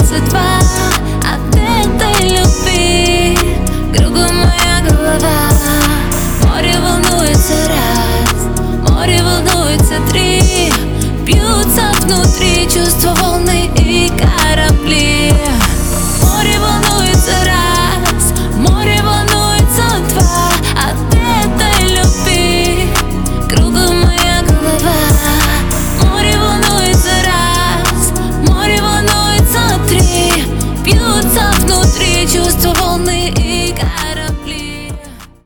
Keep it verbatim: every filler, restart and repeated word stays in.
волнуется два от этой любви. Кругом моя голова. Море волнуется раз, море волнуется три. Бьются внутри чувства волны.